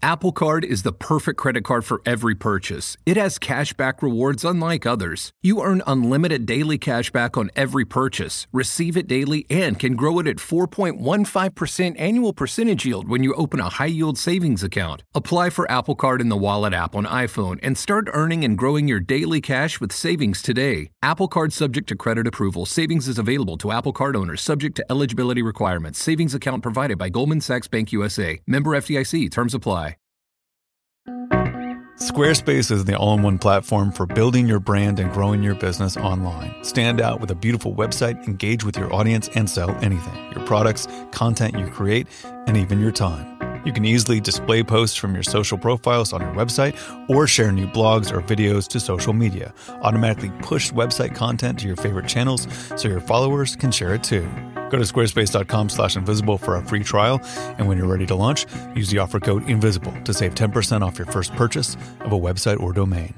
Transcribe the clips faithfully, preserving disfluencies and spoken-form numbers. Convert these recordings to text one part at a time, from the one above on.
Apple Card is the perfect credit card for every purchase. It has cashback rewards unlike others. You earn unlimited daily cashback on every purchase, receive it daily, and can grow it at four point one five percent annual percentage yield when you open a high-yield savings account. Apply for Apple Card in the Wallet app on iPhone and start earning and growing your daily cash with savings today. Apple Card subject to credit approval. Savings is available to Apple Card owners subject to eligibility requirements. Savings account provided by Goldman Sachs Bank U S A. Member F D I C. Terms apply. Squarespace is the all-in-one platform for building your brand and growing your business online. Stand out with a beautiful website, engage with your audience, and sell anything. Your products, content you create, and even your time. You can easily display posts from your social profiles on your website or share new blogs or videos to social media. Automatically push website content to your favorite channels so your followers can share it too. Go to squarespace.com slash invisible for a free trial, and when you're ready to launch, use the offer code INVISIBLE to save ten percent off your first purchase of a website or domain.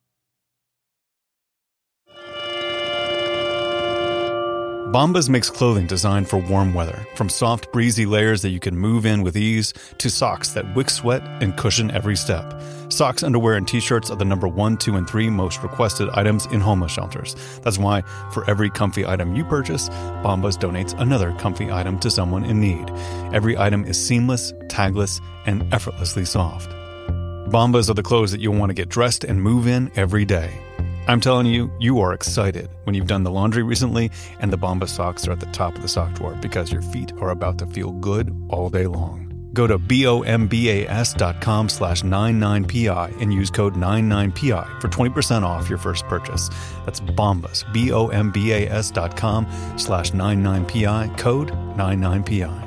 Bombas makes clothing designed for warm weather, from soft, breezy layers that you can move in with ease to socks that wick sweat and cushion every step. Socks, underwear, and t-shirts are the number one, two, and three most requested items in homeless shelters. That's why for every comfy item you purchase, Bombas donates another comfy item to someone in need. Every item is seamless, tagless, and effortlessly soft. Bombas are the clothes that you'll want to get dressed and move in every day. I'm telling you, you are excited when you've done the laundry recently and the Bombas socks are at the top of the sock drawer because your feet are about to feel good all day long. Go to bombas dot com slash ninety-nine P I and use code ninety-nine P I for twenty percent off your first purchase. That's Bombas, B O M B A S dot com slash ninety-nine P I, code ninety-nine P I.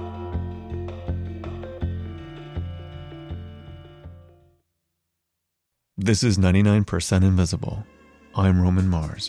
This is ninety-nine percent Invisible. I'm Roman Mars.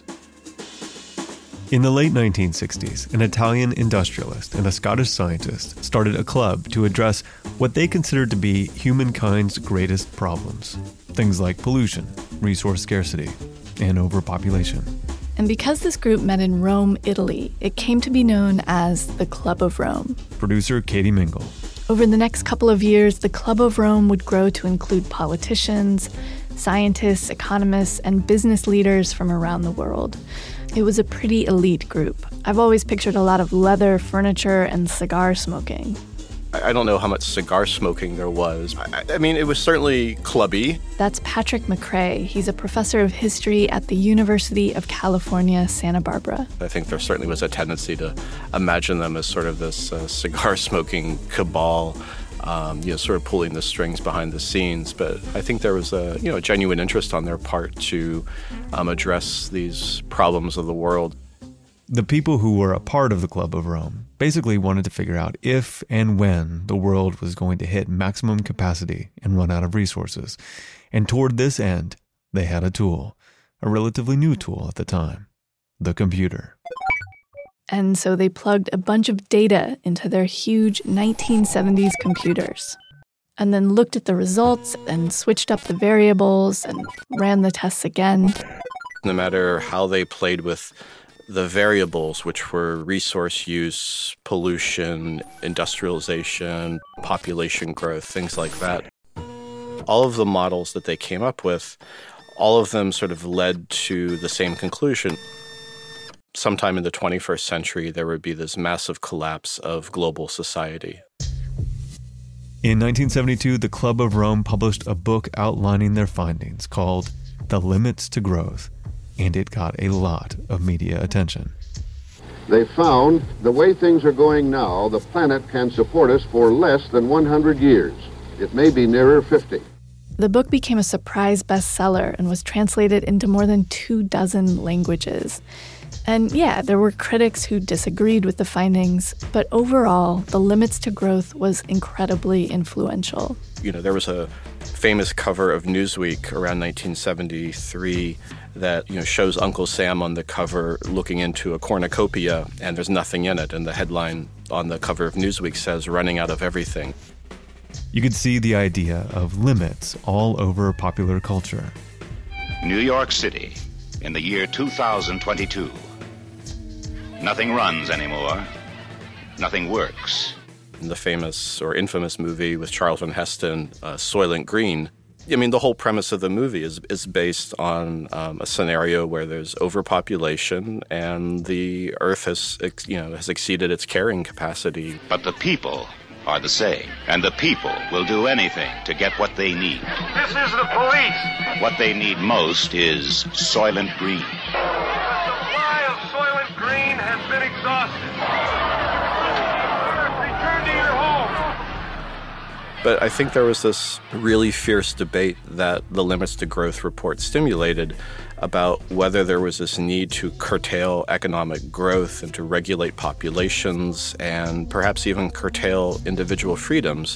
In the late nineteen sixties, an Italian industrialist and a Scottish scientist started a club to address what they considered to be humankind's greatest problems. Things like pollution, resource scarcity, and overpopulation. And because this group met in Rome, Italy, it came to be known as the Club of Rome. Producer Katie Mingle. Over the next couple of years, the Club of Rome would grow to include politicians, scientists, economists, and business leaders from around the world. It was a pretty elite group. I've always pictured a lot of leather, furniture, and cigar smoking. I don't know how much cigar smoking there was. I, I mean, it was certainly clubby. That's Patrick McRae. He's a professor of history at the University of California, Santa Barbara. I think there certainly was a tendency to imagine them as sort of this uh, cigar-smoking cabal, um, you know, sort of pulling the strings behind the scenes. But I think there was a, you know, genuine interest on their part to um, address these problems of the world. The people who were a part of the Club of Rome basically wanted to figure out if and when the world was going to hit maximum capacity and run out of resources. And toward this end, they had a tool, a relatively new tool at the time, the computer. And so they plugged a bunch of data into their huge nineteen seventies computers, and then looked at the results and switched up the variables and ran the tests again. No matter how they played with the variables, which were resource use, pollution, industrialization, population growth, things like that, all of the models that they came up with, all of them sort of led to the same conclusion. Sometime in the twenty-first century, there would be this massive collapse of global society. In nineteen seventy-two, the Club of Rome published a book outlining their findings called The Limits to Growth, and it got a lot of media attention. They found the way things are going now, the planet can support us for less than one hundred years. It may be nearer fifty. The book became a surprise bestseller and was translated into more than two dozen languages. And yeah, there were critics who disagreed with the findings, but overall, The Limits to Growth was incredibly influential. You know, there was a famous cover of Newsweek around nineteen seventy-three that, you know, shows Uncle Sam on the cover looking into a cornucopia, and there's nothing in it. And the headline on the cover of Newsweek says, "Running out of everything." You could see the idea of limits all over popular culture. New York City in the year two thousand twenty-two. Nothing runs anymore. Nothing works. In the famous or infamous movie with Charlton Heston, uh, Soylent Green, I mean, the whole premise of the movie is is based on um, a scenario where there's overpopulation and the Earth has, you know, has exceeded its carrying capacity. But the people are the same, and the people will do anything to get what they need. This is the police. What they need most is Soylent Green. The supply of Soylent Green has been exhausted. Return to your home. But I think there was this really fierce debate that the Limits to Growth report stimulated about whether there was this need to curtail economic growth and to regulate populations and perhaps even curtail individual freedoms.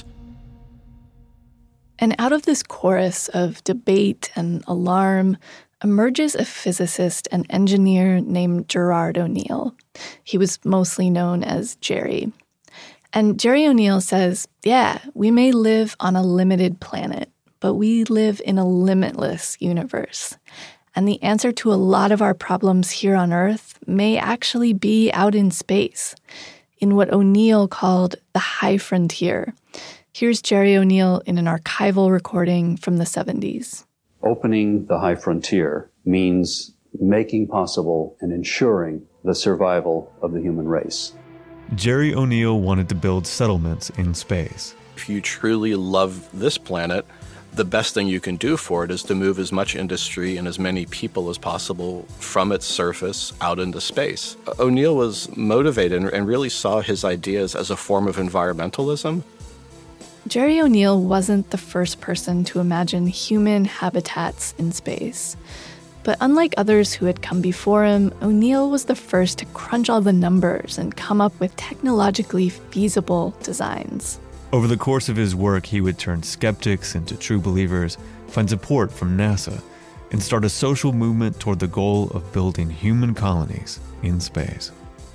And out of this chorus of debate and alarm emerges a physicist and engineer named Gerard O'Neill. He was mostly known as Jerry. And Jerry O'Neill says, yeah, we may live on a limited planet, but we live in a limitless universe. And the answer to a lot of our problems here on Earth may actually be out in space, in what O'Neill called the high frontier. Here's Jerry O'Neill in an archival recording from the seventies. Opening the high frontier means making possible and ensuring the survival of the human race. Jerry O'Neill wanted to build settlements in space. If you truly love this planet, the best thing you can do for it is to move as much industry and as many people as possible from its surface out into space. O'Neill was motivated and really saw his ideas as a form of environmentalism. Jerry O'Neill wasn't the first person to imagine human habitats in space. But unlike others who had come before him, O'Neill was the first to crunch all the numbers and come up with technologically feasible designs. Over the course of his work, he would turn skeptics into true believers, find support from NASA, and start a social movement toward the goal of building human colonies in space.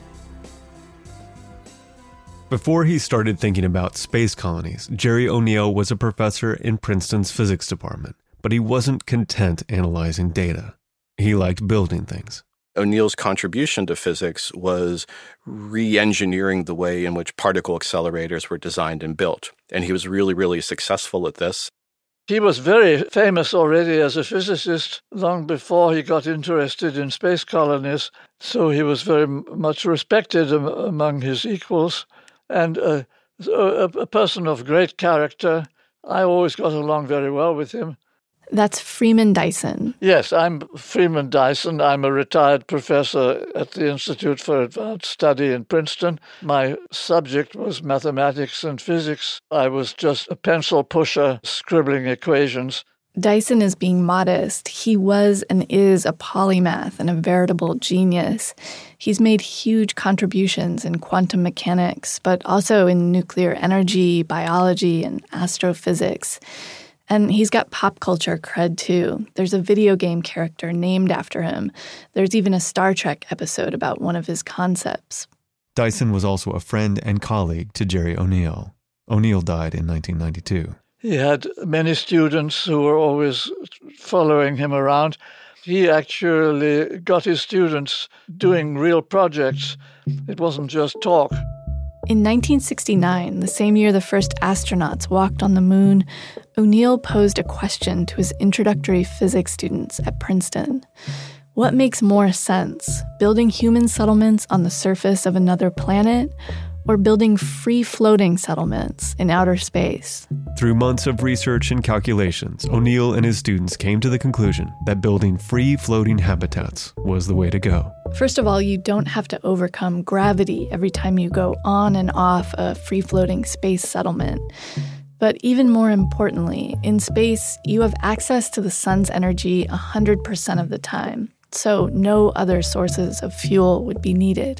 Before he started thinking about space colonies, Jerry O'Neill was a professor in Princeton's physics department, but he wasn't content analyzing data. He liked building things. O'Neill's contribution to physics was re-engineering the way in which particle accelerators were designed and built. And he was really, really successful at this. He was very famous already as a physicist long before he got interested in space colonies. So he was very much respected am- among his equals and uh, a, a person of great character. I always got along very well with him. That's Freeman Dyson. Yes, I'm Freeman Dyson. I'm a retired professor at the Institute for Advanced Study in Princeton. My subject was mathematics and physics. I was just a pencil pusher scribbling equations. Dyson is being modest. He was and is a polymath and a veritable genius. He's made huge contributions in quantum mechanics, but also in nuclear energy, biology, and astrophysics. And he's got pop culture cred, too. There's a video game character named after him. There's even a Star Trek episode about one of his concepts. Dyson was also a friend and colleague to Jerry O'Neill. O'Neill died in nineteen ninety-two. He had many students who were always following him around. He actually got his students doing real projects. It wasn't just talk. In nineteen sixty-nine, the same year the first astronauts walked on the moon, O'Neill posed a question to his introductory physics students at Princeton. What makes more sense, building human settlements on the surface of another planet or building free-floating settlements in outer space? Through months of research and calculations, O'Neill and his students came to the conclusion that building free-floating habitats was the way to go. First of all, you don't have to overcome gravity every time you go on and off a free-floating space settlement. But even more importantly, in space, you have access to the sun's energy one hundred percent of the time, so no other sources of fuel would be needed.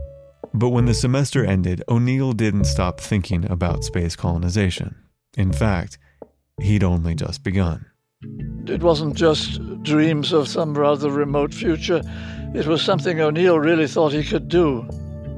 But when the semester ended, O'Neill didn't stop thinking about space colonization. In fact, he'd only just begun. It wasn't just dreams of some rather remote future. It was something O'Neill really thought he could do.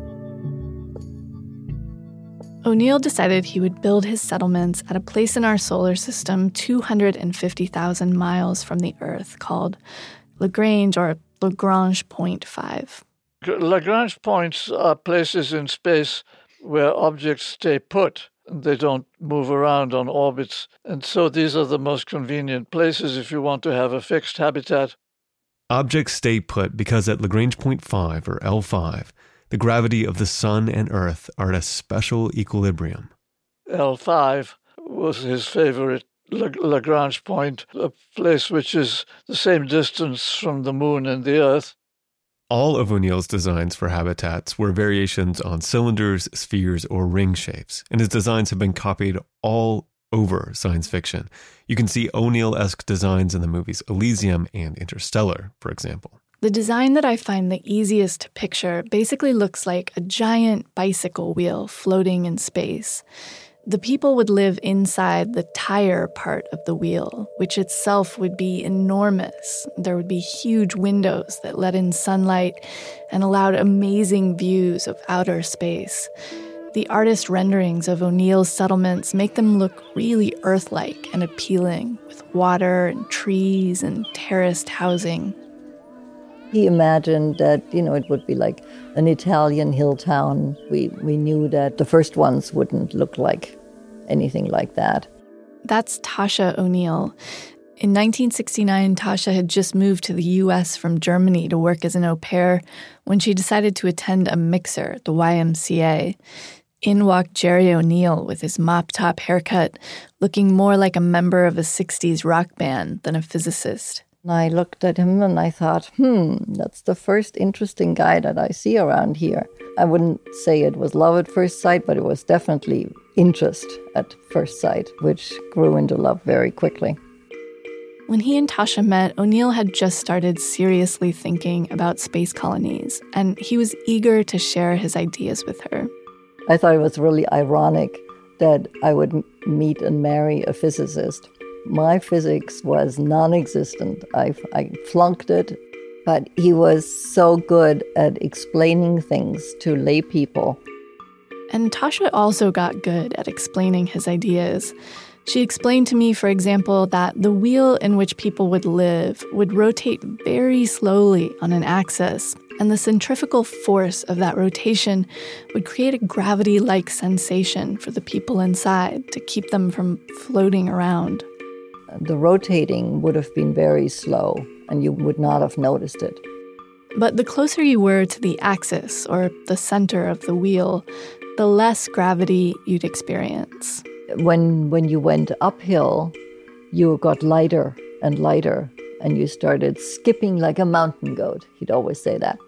O'Neill decided he would build his settlements at a place in our solar system two hundred fifty thousand miles from the Earth called Lagrange or Lagrange Point five. Lagrange points are places in space where objects stay put. They don't move around on orbits. And so these are the most convenient places if you want to have a fixed habitat. Objects stay put because at Lagrange point five, or L five, the gravity of the sun and Earth are at a special equilibrium. L five was his favorite Lagrange point, a place which is the same distance from the moon and the Earth. All of O'Neill's designs for habitats were variations on cylinders, spheres, or ring shapes, and his designs have been copied all over science fiction. You can see O'Neill-esque designs in the movies Elysium and Interstellar, for example. The design that I find the easiest to picture basically looks like a giant bicycle wheel floating in space. The people would live inside the tire part of the wheel, which itself would be enormous. There would be huge windows that let in sunlight and allowed amazing views of outer space. The artist renderings of O'Neill's settlements make them look really Earth-like and appealing, with water and trees and terraced housing. He imagined that, you know, it would be like an Italian hill town. We, we knew that the first ones wouldn't look like anything like that. That's Tasha O'Neill. In nineteen sixty-nine, Tasha had just moved to the U S from Germany to work as an au pair when she decided to attend a mixer at the Y M C A. In walked Jerry O'Neill with his mop-top haircut, looking more like a member of a sixties rock band than a physicist. I looked at him and I thought, hmm, that's the first interesting guy that I see around here. I wouldn't say it was love at first sight, but it was definitely interest at first sight, which grew into love very quickly. When he and Tasha met, O'Neill had just started seriously thinking about space colonies, and he was eager to share his ideas with her. I thought it was really ironic that I would m- meet and marry a physicist. My physics was non-existent. I, I flunked it, but he was so good at explaining things to lay people. And Tasha also got good at explaining his ideas. She explained to me, for example, that the wheel in which people would live would rotate very slowly on an axis, and the centrifugal force of that rotation would create a gravity-like sensation for the people inside to keep them from floating around. The rotating would have been very slow, and you would not have noticed it. But the closer you were to the axis, or the center of the wheel, the less gravity you'd experience. When when you went uphill, you got lighter and lighter, and you started skipping like a mountain goat. He'd always say that.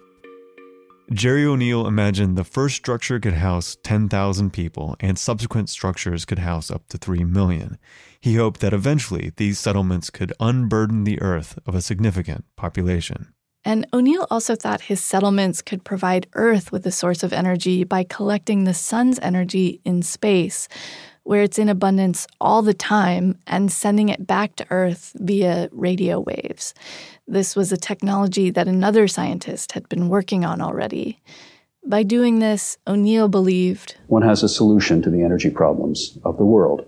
Jerry O'Neill imagined the first structure could house ten thousand people, and subsequent structures could house up to three million. He hoped that eventually these settlements could unburden the Earth of a significant population. And O'Neill also thought his settlements could provide Earth with a source of energy by collecting the sun's energy in space, where it's in abundance all the time, and sending it back to Earth via radio waves. This was a technology that another scientist had been working on already. By doing this, O'Neill believed one has a solution to the energy problems of the world.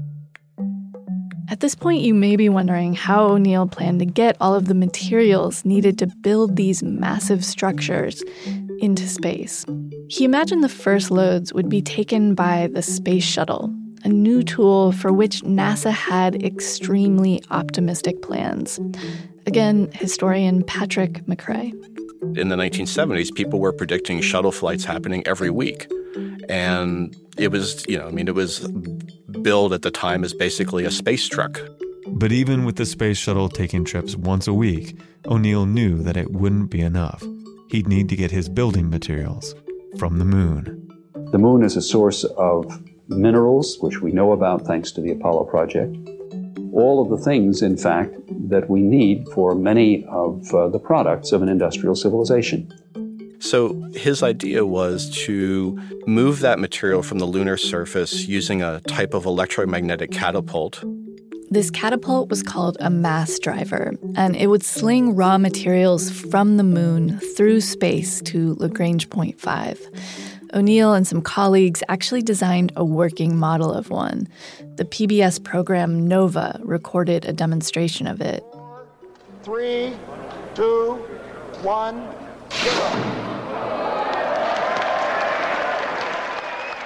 At this point, you may be wondering how O'Neill planned to get all of the materials needed to build these massive structures into space. He imagined the first loads would be taken by the Space Shuttle, a new tool for which NASA had extremely optimistic plans. Again, historian Patrick McRae. In the nineteen seventies, people were predicting shuttle flights happening every week. And it was, you know, I mean, it was billed at the time as basically a space truck. But even with the space shuttle taking trips once a week, O'Neill knew that it wouldn't be enough. He'd need to get his building materials from the moon. The moon is a source of minerals, which we know about thanks to the Apollo project. All of the things, in fact, that we need for many of uh, the products of an industrial civilization. So his idea was to move that material from the lunar surface using a type of electromagnetic catapult. This catapult was called a mass driver, and it would sling raw materials from the moon through space to Lagrange point five. O'Neill and some colleagues actually designed a working model of one. The P B S program NOVA recorded a demonstration of it. Three, two, one, zero.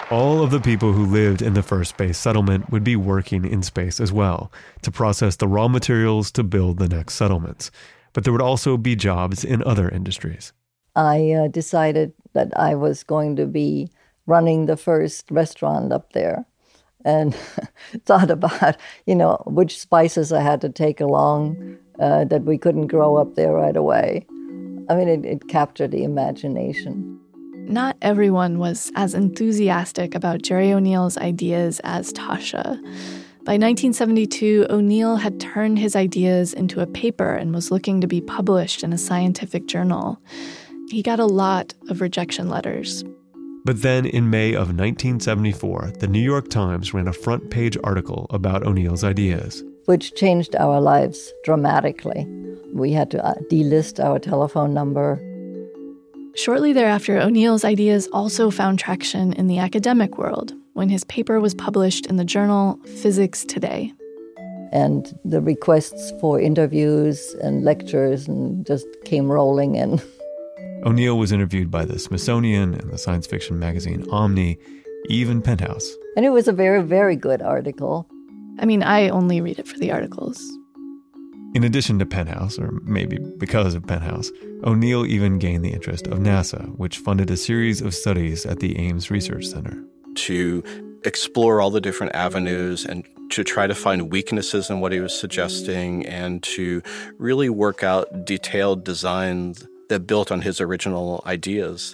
All of the people who lived in the first space settlement would be working in space as well, to process the raw materials to build the next settlements. But there would also be jobs in other industries. I uh, decided that I was going to be running the first restaurant up there, and thought about, you know, which spices I had to take along uh, that we couldn't grow up there right away. I mean, it, it captured the imagination. Not everyone was as enthusiastic about Gerry O'Neill's ideas as Tasha. By nineteen seventy-two, O'Neill had turned his ideas into a paper and was looking to be published in a scientific journal. He got a lot of rejection letters. But then in May of nineteen seventy-four, the New York Times ran a front-page article about O'Neill's ideas, which changed our lives dramatically. We had to uh, delist our telephone number. Shortly thereafter, O'Neill's ideas also found traction in the academic world when his paper was published in the journal Physics Today. And the requests for interviews and lectures and just came rolling in. O'Neill was interviewed by the Smithsonian and the science fiction magazine Omni, even Penthouse. And it was a very, very good article. I mean, I only read it for the articles. In addition to Penthouse, or maybe because of Penthouse, O'Neill even gained the interest of NASA, which funded a series of studies at the Ames Research Center. To explore all the different avenues and to try to find weaknesses in what he was suggesting and to really work out detailed designs that built on his original ideas.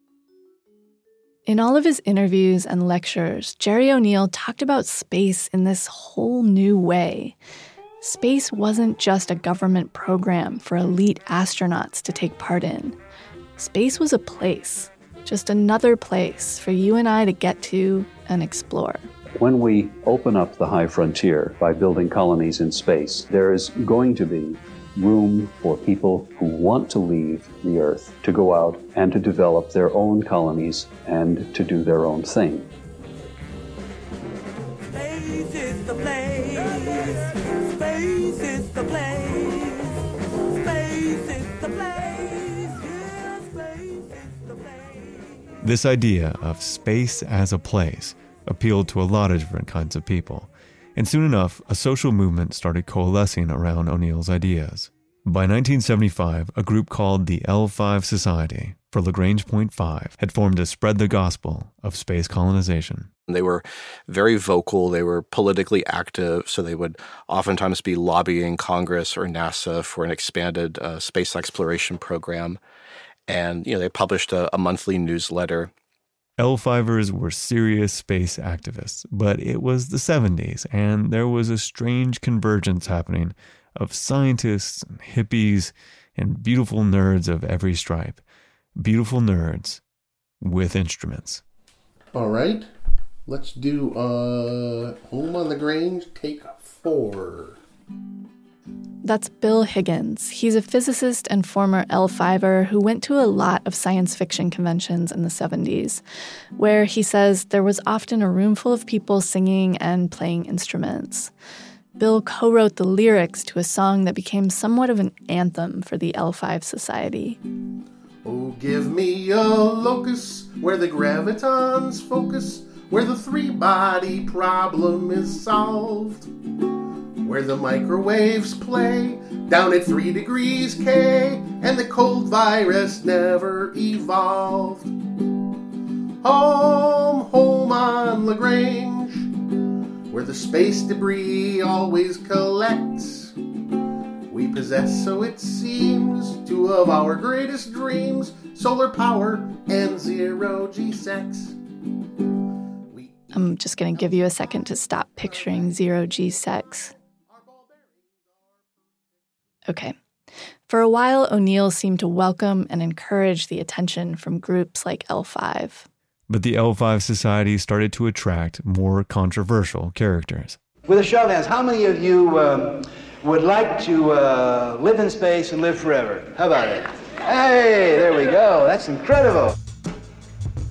In all of his interviews and lectures, Gerry O'Neill talked about space in this whole new way. Space wasn't just a government program for elite astronauts to take part in. Space was a place, just another place for you and I to get to and explore. When we open up the high frontier by building colonies in space, there is going to be room for people who want to leave the Earth to go out and to develop their own colonies and to do their own thing. Space is the place. Space is the place. Space is the place. Yeah, space is the place. This idea of space as a place appealed to a lot of different kinds of people. And soon enough, a social movement started coalescing around O'Neill's ideas. By nineteen seventy-five, a group called the L five Society for Lagrange Point five had formed to spread the gospel of space colonization. They were very vocal, they were politically active, so they would oftentimes be lobbying Congress or NASA for an expanded uh, space exploration program. And, you know, they published a, a monthly newsletter. L fivers were serious space activists, but it was the seventies, and there was a strange convergence happening of scientists, and hippies, and beautiful nerds of every stripe. Beautiful nerds with instruments. All right, let's do uh, Home on the Grange, take four. That's Bill Higgins. He's a physicist and former L fiver who went to a lot of science fiction conventions in the seventies, where he says there was often a room full of people singing and playing instruments. Bill co-wrote the lyrics to a song that became somewhat of an anthem for the L five Society. Oh, give me a locus where the gravitons focus, where the three-body problem is solved, where the microwaves play down at three degrees K, and the cold virus never evolved. Home, home on Lagrange, where the space debris always collects. We possess, so it seems, two of our greatest dreams, solar power and zero-G sex. We I'm just going to give you a second to stop picturing zero-G sex. Okay. For a while, O'Neill seemed to welcome and encourage the attention from groups like L five. But the L five Society started to attract more controversial characters. With a show of hands, how many of you um, would like to uh, live in space and live forever? How about it? Hey, there we go. That's incredible.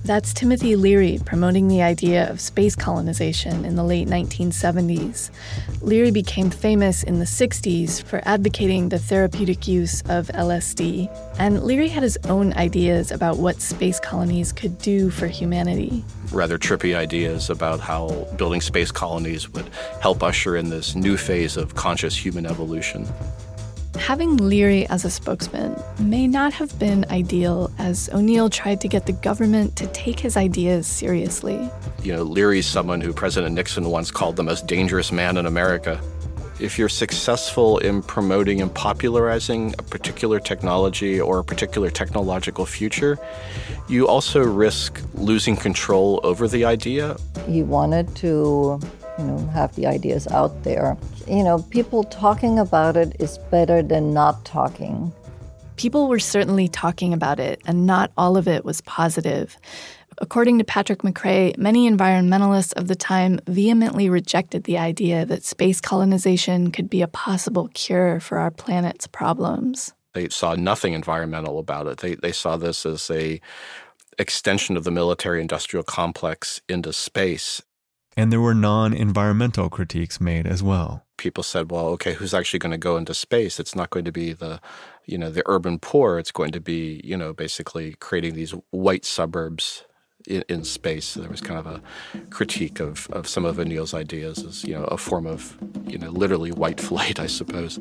That's Timothy Leary promoting the idea of space colonization in the late nineteen seventies. Leary became famous in the sixties for advocating the therapeutic use of L S D, and Leary had his own ideas about what space colonies could do for humanity. Rather trippy ideas about how building space colonies would help usher in this new phase of conscious human evolution. Having Leary as a spokesman may not have been ideal, as O'Neill tried to get the government to take his ideas seriously. You know, Leary's someone who President Nixon once called the most dangerous man in America. If you're successful in promoting and popularizing a particular technology or a particular technological future, you also risk losing control over the idea. He wanted to, you know, have the ideas out there. You know, people talking about it is better than not talking. People were certainly talking about it, and not all of it was positive. According to Patrick McRae, many environmentalists of the time vehemently rejected the idea that space colonization could be a possible cure for our planet's problems. They saw nothing environmental about it. They they saw this as a extension of the military-industrial complex into space. And there were non-environmental critiques made as well. People said, well, okay, who's actually going to go into space? It's not going to be the, you know, the urban poor. It's going to be, you know, basically creating these white suburbs in, in space. So there was kind of a critique of, of some of O'Neill's ideas as, you know, a form of, you know, literally white flight, I suppose.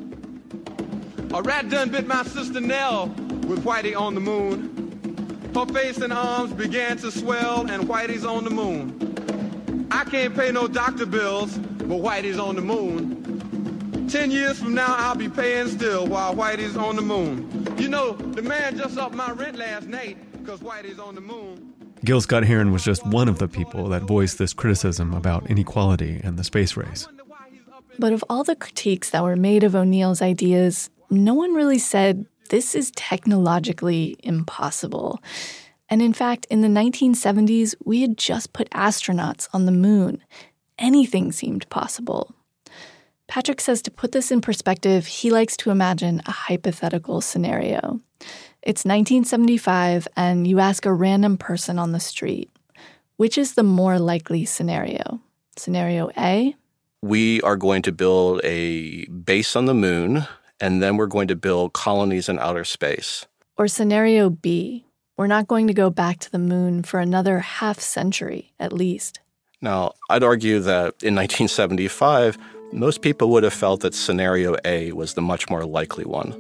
A rat done bit my sister Nell with Whitey on the moon. Her face and arms began to swell, and Whitey's on the moon. I can't pay no doctor bills, but Whitey's on the moon. Ten years from now, I'll be paying still while Whitey's on the moon. You know, the man just upped my rent last night because Whitey's on the moon. Gil Scott-Heron was just one of the people that voiced this criticism about inequality and the space race. But of all the critiques that were made of O'Neill's ideas, no one really said, this is technologically impossible. And in fact, in the nineteen seventies, we had just put astronauts on the moon. Anything seemed possible. Patrick says to put this in perspective, he likes to imagine a hypothetical scenario. It's nineteen seventy-five, and you ask a random person on the street, which is the more likely scenario? Scenario A? We are going to build a base on the moon, and then we're going to build colonies in outer space. Or scenario B? We're not going to go back to the moon for another half century, at least. Now, I'd argue that in nineteen seventy-five, most people would have felt that scenario A was the much more likely one.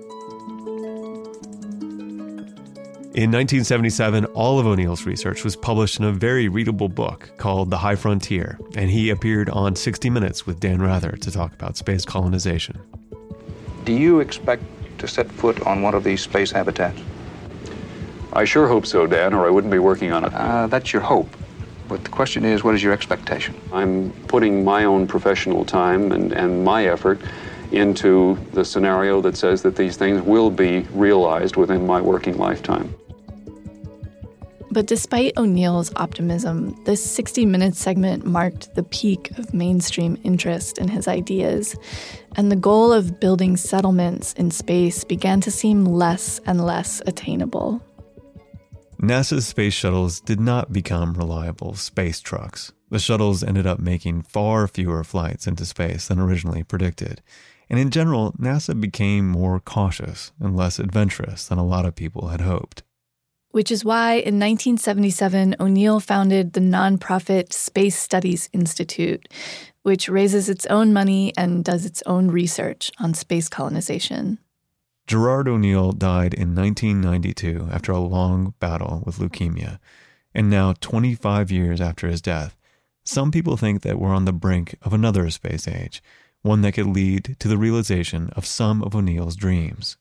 In nineteen seventy-seven, all of O'Neill's research was published in a very readable book called The High Frontier, and he appeared on sixty minutes with Dan Rather to talk about space colonization. Do you expect to set foot on one of these space habitats? I sure hope so, Dan, or I wouldn't be working on it. Uh, that's your hope. But the question is, what is your expectation? I'm putting my own professional time and, and my effort into the scenario that says that these things will be realized within my working lifetime. But despite O'Neill's optimism, this sixty minute segment marked the peak of mainstream interest in his ideas, and the goal of building settlements in space began to seem less and less attainable. NASA's space shuttles did not become reliable space trucks. The shuttles ended up making far fewer flights into space than originally predicted. And in general, NASA became more cautious and less adventurous than a lot of people had hoped. Which is why in nineteen seventy-seven, O'Neill founded the nonprofit Space Studies Institute, which raises its own money and does its own research on space colonization. Gerard O'Neill died in nineteen ninety-two after a long battle with leukemia. And now, twenty-five years after his death, some people think that we're on the brink of another space age, one that could lead to the realization of some of O'Neill's dreams.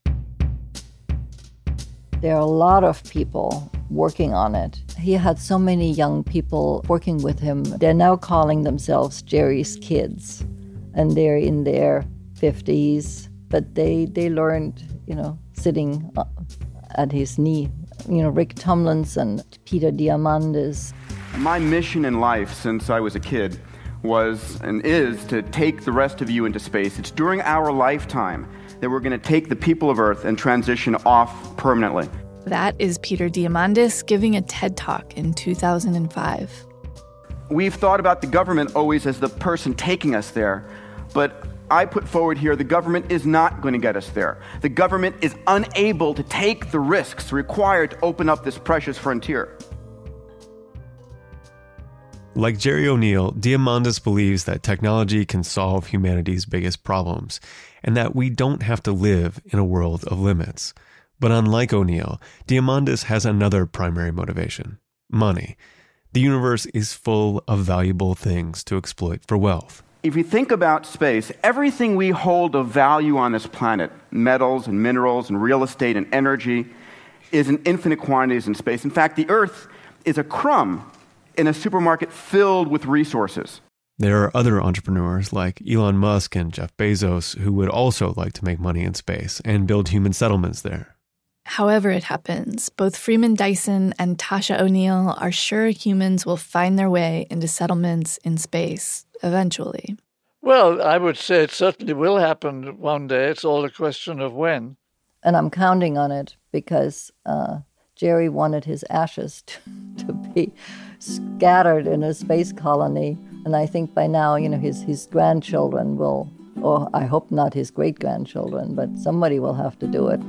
There are a lot of people working on it. He had so many young people working with him. They're now calling themselves Jerry's kids, and they're in their fifties, but they, they learned, you know, sitting at his knee. You know, Rick Tomlinson, Peter Diamandis. My mission in life since I was a kid was and is to take the rest of you into space. It's during our lifetime that we're going to take the people of Earth and transition off permanently. That is Peter Diamandis giving a TED Talk in two thousand five. We've thought about the government always as the person taking us there, but I put forward here the government is not going to get us there. The government is unable to take the risks required to open up this precious frontier. Like Jerry O'Neill, Diamandis believes that technology can solve humanity's biggest problems, and that we don't have to live in a world of limits. But unlike O'Neill, Diamandis has another primary motivation: money. The universe is full of valuable things to exploit for wealth. If you think about space, everything we hold of value on this planet, metals and minerals and real estate and energy, is in infinite quantities in space. In fact, the Earth is a crumb in a supermarket filled with resources. There are other entrepreneurs like Elon Musk and Jeff Bezos who would also like to make money in space and build human settlements there. However it happens, both Freeman Dyson and Tasha O'Neill are sure humans will find their way into settlements in space eventually. Well, I would say it certainly will happen one day. It's all a question of when. And I'm counting on it because uh, Jerry wanted his ashes to, to be scattered in a space colony. And I think by now, you know, his, his grandchildren will, or I hope not his great-grandchildren, but somebody will have to do it.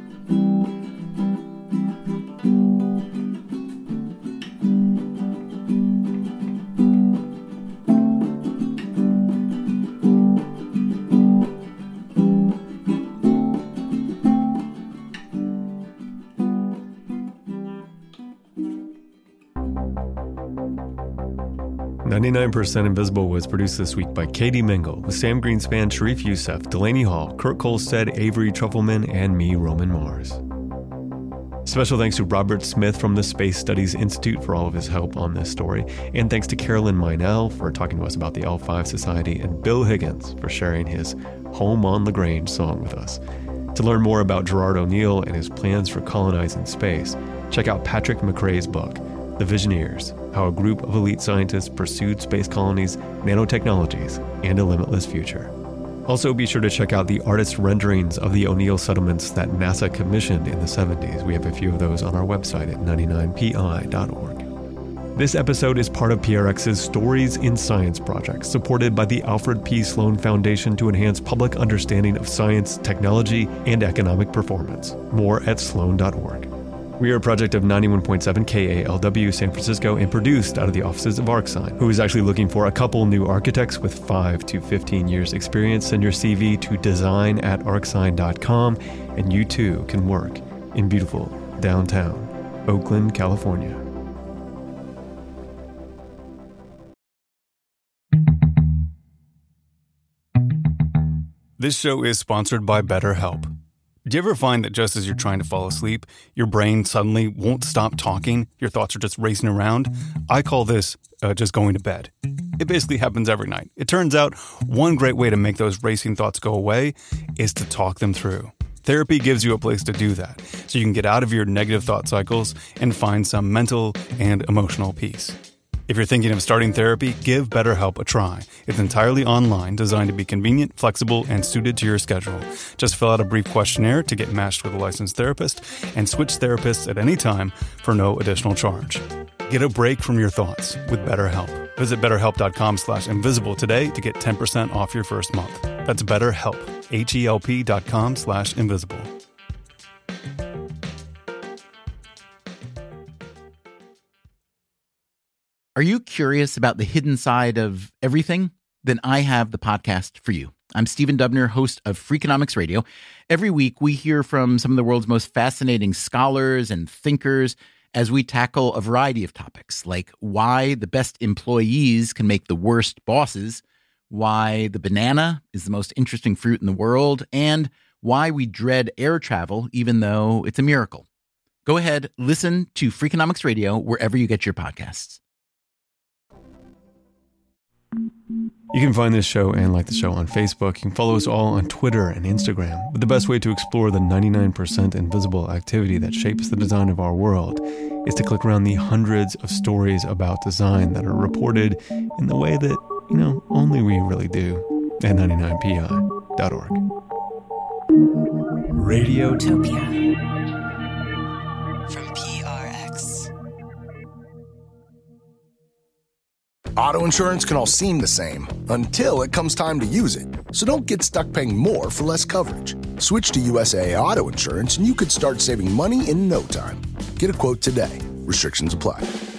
ninety-nine percent Invisible was produced this week by Katie Mingle, with Sam Greenspan, Sharif Youssef, Delaney Hall, Kurt Kolstad, Avery Trufelman, and me, Roman Mars. Special thanks to Robert Smith from the Space Studies Institute for all of his help on this story, and thanks to Carolyn Meinel for talking to us about the L five Society, and Bill Higgins for sharing his Home on Lagrange song with us. To learn more about Gerard O'Neill and his plans for colonizing space, check out Patrick McRae's book, The Visioneers: How a Group of Elite Scientists Pursued Space Colonies, Nanotechnologies, and a Limitless Future. Also, be sure to check out the artist renderings of the O'Neill settlements that NASA commissioned in the seventies. We have a few of those on our website at ninety-nine P I dot org. This episode is part of P R X's Stories in Science project, supported by the Alfred P. Sloan Foundation to enhance public understanding of science, technology, and economic performance. More at sloan dot org. We are a project of ninety-one point seven K A L W San Francisco and produced out of the offices of Arcsign, who is actually looking for a couple new architects with five to fifteen years experience. Send your C V to design at arcsign dot com and you too can work in beautiful downtown Oakland, California. This show is sponsored by BetterHelp. Do you ever find that just as you're trying to fall asleep, your brain suddenly won't stop talking? Your thoughts are just racing around? I call this uh, just going to bed. It basically happens every night. It turns out one great way to make those racing thoughts go away is to talk them through. Therapy gives you a place to do that, so you can get out of your negative thought cycles and find some mental and emotional peace. If you're thinking of starting therapy, give BetterHelp a try. It's entirely online, designed to be convenient, flexible, and suited to your schedule. Just fill out a brief questionnaire to get matched with a licensed therapist and switch therapists at any time for no additional charge. Get a break from your thoughts with BetterHelp. Visit betterhelp.com slash invisible today to get ten percent off your first month. That's BetterHelp, H-E-L-P dot com slash invisible. Are you curious about the hidden side of everything? Then I have the podcast for you. I'm Stephen Dubner, host of Freakonomics Radio. Every week, we hear from some of the world's most fascinating scholars and thinkers as we tackle a variety of topics, like why the best employees can make the worst bosses, why the banana is the most interesting fruit in the world, and why we dread air travel even though it's a miracle. Go ahead, listen to Freakonomics Radio wherever you get your podcasts. You can find this show and like the show on Facebook. You can follow us all on Twitter and Instagram. But the best way to explore the ninety-nine percent invisible activity that shapes the design of our world is to click around the hundreds of stories about design that are reported in the way that, you know, only we really do at ninety-nine P I dot org. Radiotopia. Auto insurance can all seem the same until it comes time to use it. So don't get stuck paying more for less coverage. Switch to U S A A Auto Insurance and you could start saving money in no time. Get a quote today. Restrictions apply.